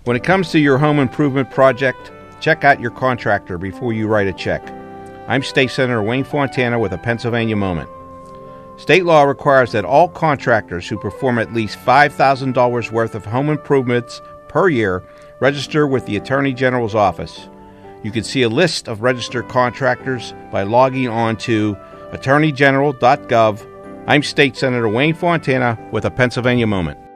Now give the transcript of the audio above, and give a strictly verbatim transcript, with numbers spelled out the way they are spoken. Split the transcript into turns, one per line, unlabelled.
When it comes to your home improvement project, check out your contractor before you write a check. I'm State Senator Wayne Fontana with a Pennsylvania Moment. State law requires that all contractors who perform at least five thousand dollars worth of home improvements per year register with the Attorney General's office. You can see a list of registered contractors by logging on to attorney general dot gov. I'm State Senator Wayne Fontana with a Pennsylvania Moment.